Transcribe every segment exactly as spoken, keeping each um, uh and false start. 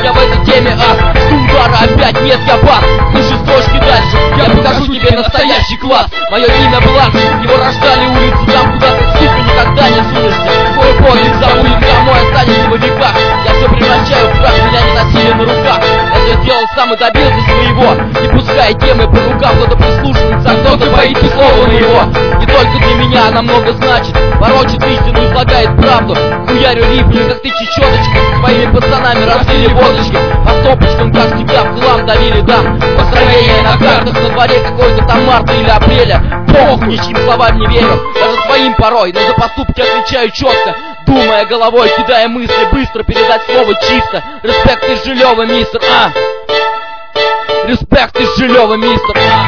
я в этой теме ас. Сундара опять нет, я бас. Слушай строчки дальше, я покажу тебе настоящий класс. Мое имя Бланш, его рождали улицы, там куда ты, сука, никогда не сунешься. Свой подвиг забудет, домой останешься во веках. Я все превращаю в прах, меня не носили на руках. Я все сделал сам и добился своего. Не пускай темы по рукам, кто-то прислушивается, а кто-то боится слова моего. Не только для меня она много значит, порочит истину, излагает правду. Хуярю рифмы, как ты чечеточка, своими пацанами разлили водочки. По стопочкам, как всегда, в хлам давили дам. Поздравления на картах, на дворе какой-то там марта или апреля. Похуй, ничьим словам не верю, даже своим порой, но за поступки отвечаю четко. Думая головой, кидая мысли, быстро передать слово чисто. Респект из Жилева, мистер, а! Респект из Жилева, мистер, а!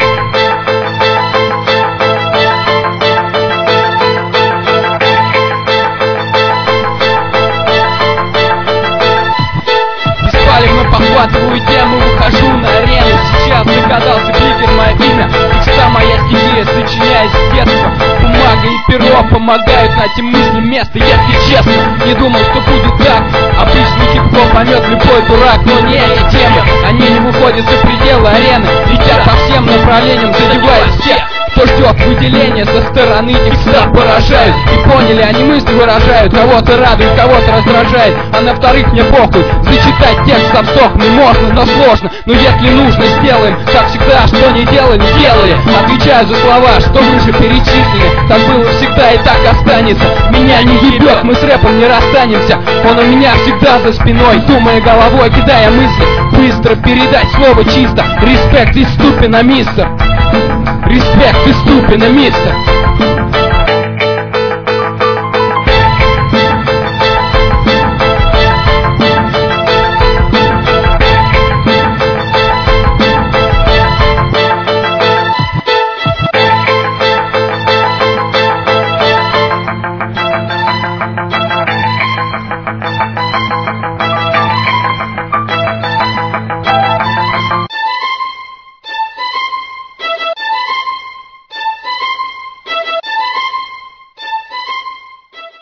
Беспалевно похватываю тему, выхожу на арену. Сейчас догадался кликер мое имя. Мечта моя стихия, сочиняясь с детства. Бумага и перо помогают найти мысли место. Если честно, не думал, что будет так. Обычный хип-хоп поймет любой дурак, но не эти темы. Они не выходят за пределы арены, летят по всем направлениям, задевают всех. Кто ждет выделения со стороны, текста поражают. И поняли, они мысли выражают. Кого-то радует, кого-то раздражает. А на вторых мне похуй. Зачитать текст со вздохами можно, но сложно. Но если нужно, сделаем. Как всегда, что не делали, делали. Отвечаю за слова, что выше перечислены. Так было всегда и так останется. Меня не ебет, мы с рэпом не расстанемся. Он у меня всегда за спиной. Думая головой, кидая мысли, быстро передать слово чисто. Респект из Ступина, мистер. Респект из Ступина, мистер.